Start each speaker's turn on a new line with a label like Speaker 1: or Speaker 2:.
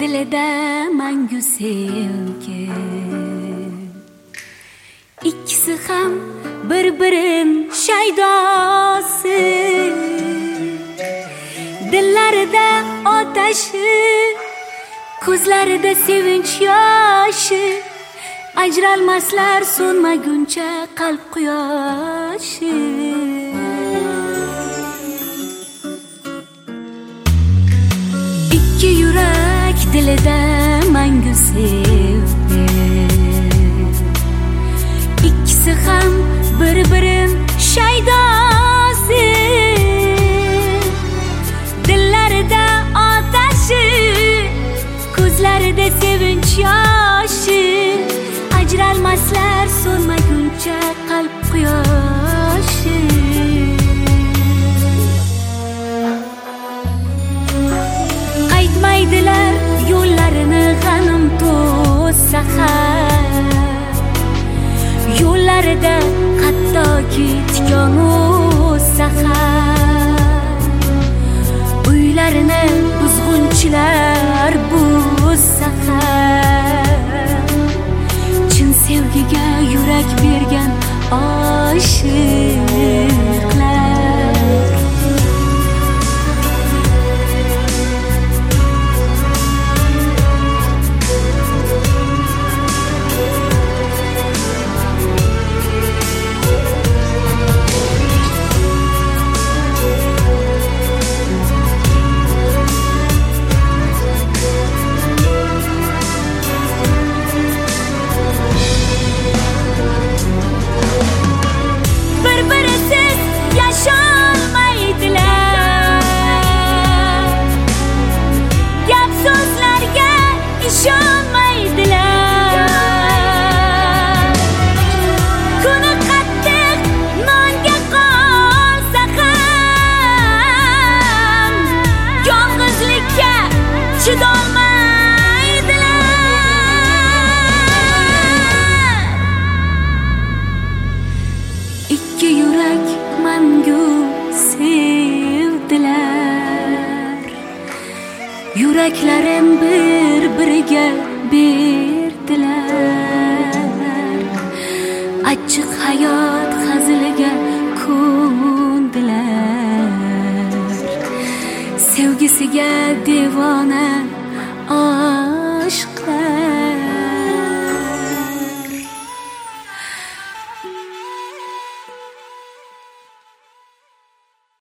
Speaker 1: dilida mangu sevgi. İkisi ham bir-birin shaydosi, dillarida otashi, ko'zlarida sevinch yoshi, ajralmaslar so'nmaguncha qalb quyoshi. İki yurak dilida mangu sevgi. İkisi ham bir-birin shaydosi, dillarida otashi, ko'zlarida sevinch yoshi, ajralmaslar so'nmaguncha qalb quyoshi. Qaytmaydilar yo'llarini g'anim to'ssa ham, yo'llarida hattoki tikon o'ssa ham, uylarini buzg'unchilar buzsa ham, chin sevgiga yurak bergan oshiqlar. İki yurak mangu sevdilar, yuraklarin bir-biriga berdilar, achchiq hayot haziliga ko'ndilar, sevgisiga devona